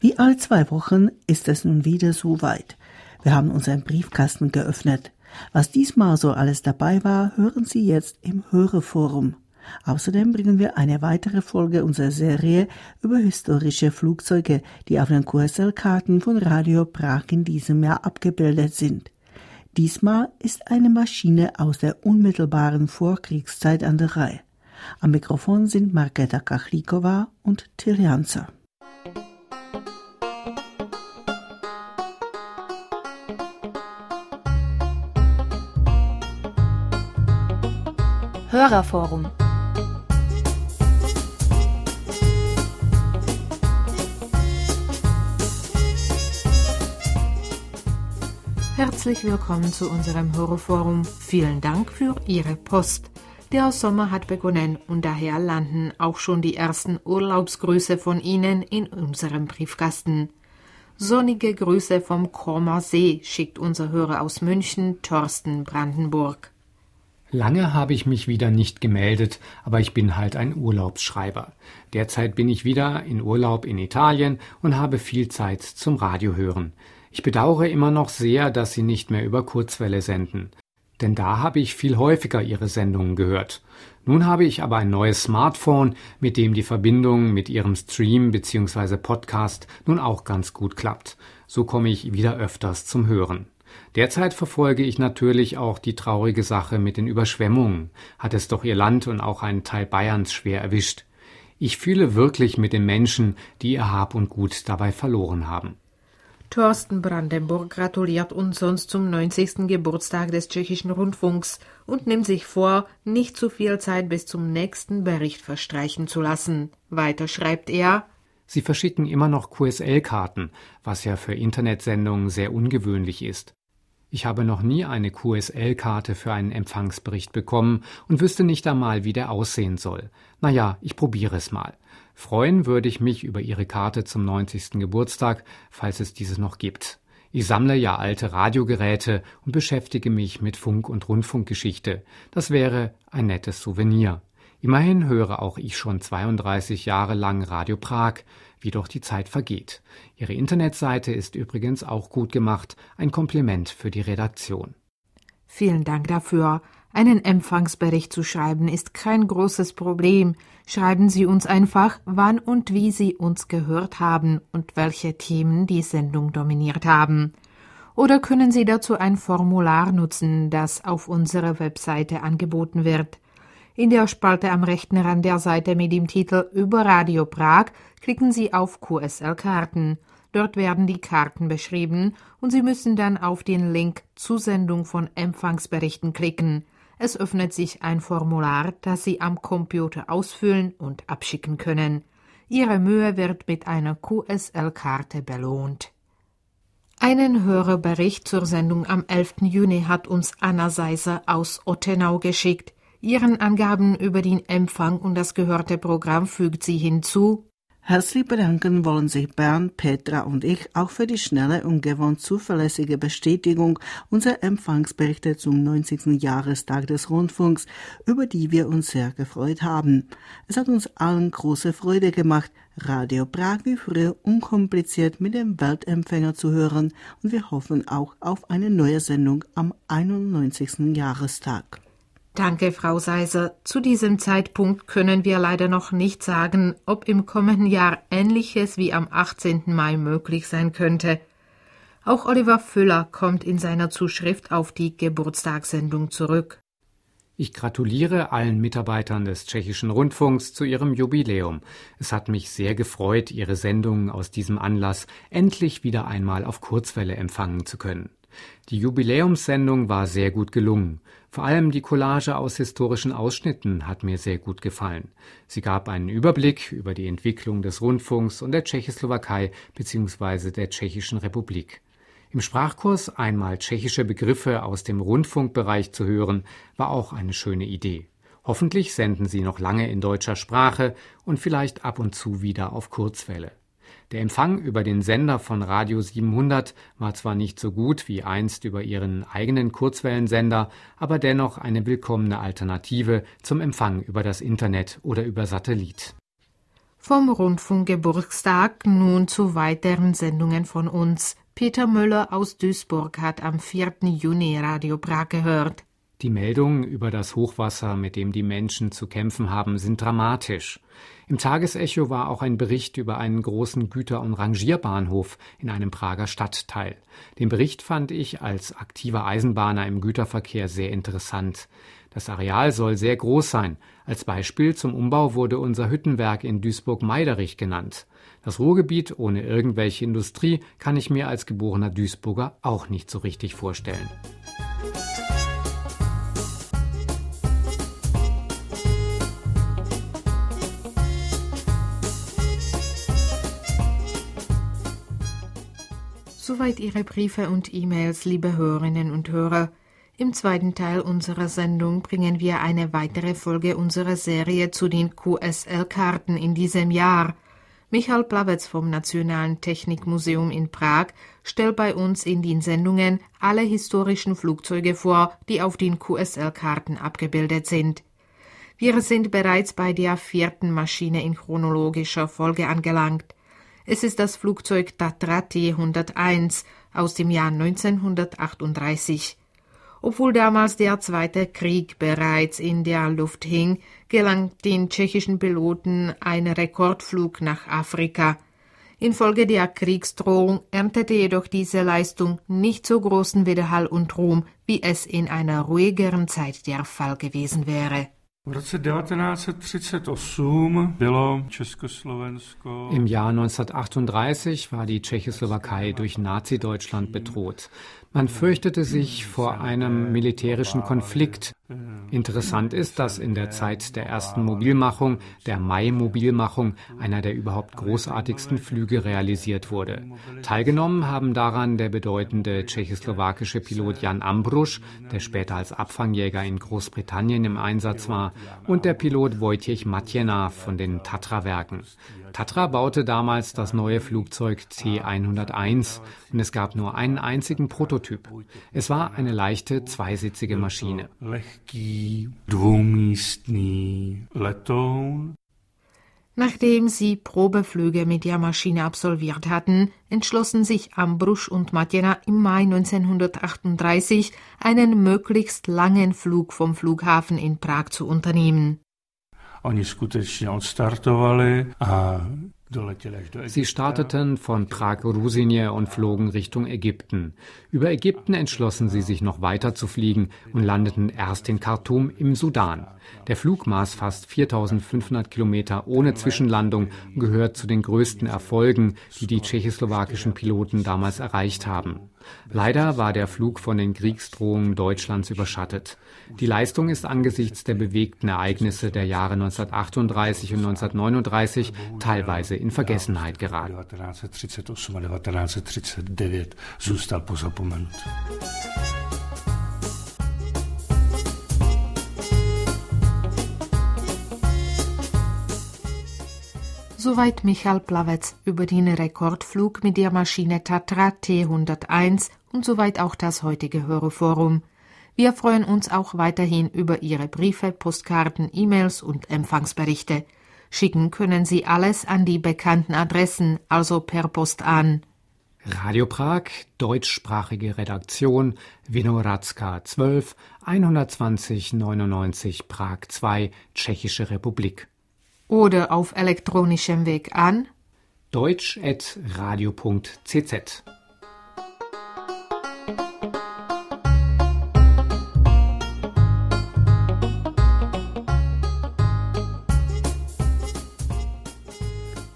Wie alle 2 Wochen ist es nun wieder soweit. Wir haben unseren Briefkasten geöffnet. Was diesmal so alles dabei war, hören Sie jetzt im Hörerforum. Außerdem bringen wir eine weitere Folge unserer Serie über historische Flugzeuge, die auf den QSL-Karten von Radio Prag in diesem Jahr abgebildet sind. Diesmal ist eine Maschine aus der unmittelbaren Vorkriegszeit an der Reihe. Am Mikrofon sind Markéta Kachlíková und Till Janzer. Hörerforum. Herzlich willkommen zu unserem Hörerforum. Vielen Dank für Ihre Post. Der Sommer hat begonnen und daher landen auch schon die ersten Urlaubsgrüße von Ihnen in unserem Briefkasten. Sonnige Grüße vom Kormer See schickt unser Hörer aus München, Thorsten Brandenburg. Lange habe ich mich wieder nicht gemeldet, aber ich bin halt ein Urlaubsschreiber. Derzeit bin ich wieder in Urlaub in Italien und habe viel Zeit zum Radio hören. Ich bedauere immer noch sehr, dass Sie nicht mehr über Kurzwelle senden. Denn da habe ich viel häufiger Ihre Sendungen gehört. Nun habe ich aber ein neues Smartphone, mit dem die Verbindung mit Ihrem Stream bzw. Podcast nun auch ganz gut klappt. So komme ich wieder öfters zum Hören. Derzeit verfolge ich natürlich auch die traurige Sache mit den Überschwemmungen. Hat es doch Ihr Land und auch einen Teil Bayerns schwer erwischt. Ich fühle wirklich mit den Menschen, die ihr Hab und Gut dabei verloren haben. Thorsten Brandenburg gratuliert uns sonst zum 90. Geburtstag des Tschechischen Rundfunks und nimmt sich vor, nicht zu viel Zeit bis zum nächsten Bericht verstreichen zu lassen. Weiter schreibt er: Sie verschicken immer noch QSL-Karten, was ja für Internetsendungen sehr ungewöhnlich ist. Ich habe noch nie eine QSL-Karte für einen Empfangsbericht bekommen und wüsste nicht einmal, wie der aussehen soll. Naja, ich probiere es mal. Freuen würde ich mich über Ihre Karte zum 90. Geburtstag, falls es dieses noch gibt. Ich sammle ja alte Radiogeräte und beschäftige mich mit Funk- und Rundfunkgeschichte. Das wäre ein nettes Souvenir. Immerhin höre auch ich schon 32 Jahre lang Radio Prag, wie doch die Zeit vergeht. Ihre Internetseite ist übrigens auch gut gemacht, ein Kompliment für die Redaktion. Vielen Dank dafür. Einen Empfangsbericht zu schreiben ist kein großes Problem. Schreiben Sie uns einfach, wann und wie Sie uns gehört haben und welche Themen die Sendung dominiert haben. Oder können Sie dazu ein Formular nutzen, das auf unserer Webseite angeboten wird. In der Spalte am rechten Rand der Seite mit dem Titel Über Radio Prag klicken Sie auf QSL-Karten. Dort werden die Karten beschrieben und Sie müssen dann auf den Link Zusendung von Empfangsberichten klicken. Es öffnet sich ein Formular, das Sie am Computer ausfüllen und abschicken können. Ihre Mühe wird mit einer QSL-Karte belohnt. Einen Hörerbericht zur Sendung am 11. Juni hat uns Anna Seiser aus Ottenau geschickt. Ihren Angaben über den Empfang und das gehörte Programm fügt sie hinzu: Herzlich bedanken wollen sich Bernd, Petra und ich auch für die schnelle und gewohnt zuverlässige Bestätigung unserer Empfangsberichte zum 90. Jahrestag des Rundfunks, über die wir uns sehr gefreut haben. Es hat uns allen große Freude gemacht, Radio Prag wie früher unkompliziert mit dem Weltempfänger zu hören, und wir hoffen auch auf eine neue Sendung am 91. Jahrestag. Danke, Frau Seiser. Zu diesem Zeitpunkt können wir leider noch nicht sagen, ob im kommenden Jahr Ähnliches wie am 18. Mai möglich sein könnte. Auch Oliver Füller kommt in seiner Zuschrift auf die Geburtstagssendung zurück. Ich gratuliere allen Mitarbeitern des Tschechischen Rundfunks zu ihrem Jubiläum. Es hat mich sehr gefreut, Ihre Sendungen aus diesem Anlass endlich wieder einmal auf Kurzwelle empfangen zu können. Die Jubiläumssendung war sehr gut gelungen. Vor allem die Collage aus historischen Ausschnitten hat mir sehr gut gefallen. Sie gab einen Überblick über die Entwicklung des Rundfunks und der Tschechoslowakei bzw. der Tschechischen Republik. Im Sprachkurs einmal tschechische Begriffe aus dem Rundfunkbereich zu hören, war auch eine schöne Idee. Hoffentlich senden Sie noch lange in deutscher Sprache und vielleicht ab und zu wieder auf Kurzwelle. Der Empfang über den Sender von Radio 700 war zwar nicht so gut wie einst über Ihren eigenen Kurzwellensender, aber dennoch eine willkommene Alternative zum Empfang über das Internet oder über Satellit. Vom Rundfunkgeburtstag nun zu weiteren Sendungen von uns. Peter Müller aus Duisburg hat am 4. Juni Radio Prag gehört. Die Meldungen über das Hochwasser, mit dem die Menschen zu kämpfen haben, sind dramatisch. Im Tagesecho war auch ein Bericht über einen großen Güter- und Rangierbahnhof in einem Prager Stadtteil. Den Bericht fand ich als aktiver Eisenbahner im Güterverkehr sehr interessant. Das Areal soll sehr groß sein. Als Beispiel zum Umbau wurde unser Hüttenwerk in Duisburg-Meiderich genannt. Das Ruhrgebiet ohne irgendwelche Industrie kann ich mir als geborener Duisburger auch nicht so richtig vorstellen. Soweit Ihre Briefe und E-Mails, liebe Hörerinnen und Hörer. Im zweiten Teil unserer Sendung bringen wir eine weitere Folge unserer Serie zu den QSL-Karten in diesem Jahr. Michal Plavec vom Nationalen Technikmuseum in Prag stellt bei uns in den Sendungen alle historischen Flugzeuge vor, die auf den QSL-Karten abgebildet sind. Wir sind bereits bei der 4. Maschine in chronologischer Folge angelangt. Es ist das Flugzeug Tatra T-101 aus dem Jahr 1938. Obwohl damals der Zweite Krieg bereits in der Luft hing, gelang den tschechischen Piloten ein Rekordflug nach Afrika. Infolge der Kriegsdrohung erntete jedoch diese Leistung nicht so großen Widerhall und Ruhm, wie es in einer ruhigeren Zeit der Fall gewesen wäre. Im Jahr 1938 war die Tschechoslowakei durch Nazi-Deutschland bedroht. Man fürchtete sich vor einem militärischen Konflikt. Interessant ist, dass in der Zeit der ersten Mobilmachung, der Mai-Mobilmachung, einer der überhaupt großartigsten Flüge realisiert wurde. Teilgenommen haben daran der bedeutende tschechoslowakische Pilot Jan Ambrusch, der später als Abfangjäger in Großbritannien im Einsatz war, und der Pilot Wojciech Matjena von den Tatra-Werken. Tatra baute damals das neue Flugzeug T-101 und es gab nur einen einzigen Prototyp. Es war eine leichte, zweisitzige Maschine. Nachdem sie Probeflüge mit der Maschine absolviert hatten, entschlossen sich Ambrusch und Matjena im Mai 1938, einen möglichst langen Flug vom Flughafen in Prag zu unternehmen. Sie starteten von Prag-Ruzyně und flogen Richtung Ägypten. Über Ägypten entschlossen sie sich noch weiter zu fliegen und landeten erst in Khartoum im Sudan. Der Flug maß fast 4.500 Kilometer ohne Zwischenlandung und gehört zu den größten Erfolgen, die die tschechoslowakischen Piloten damals erreicht haben. Leider war der Flug von den Kriegsdrohungen Deutschlands überschattet. Die Leistung ist angesichts der bewegten Ereignisse der Jahre 1938 und 1939 teilweise in Vergessenheit geraten. Soweit Michal Plavec über den Rekordflug mit der Maschine Tatra T-101 und soweit auch das heutige Hörerforum. Wir freuen uns auch weiterhin über Ihre Briefe, Postkarten, E-Mails und Empfangsberichte. Schicken können Sie alles an die bekannten Adressen, also per Post an Radio Prag, deutschsprachige Redaktion, Vinohradska 12, 120 99 Prag 2, Tschechische Republik. Oder auf elektronischem Weg an deutsch@radio.cz.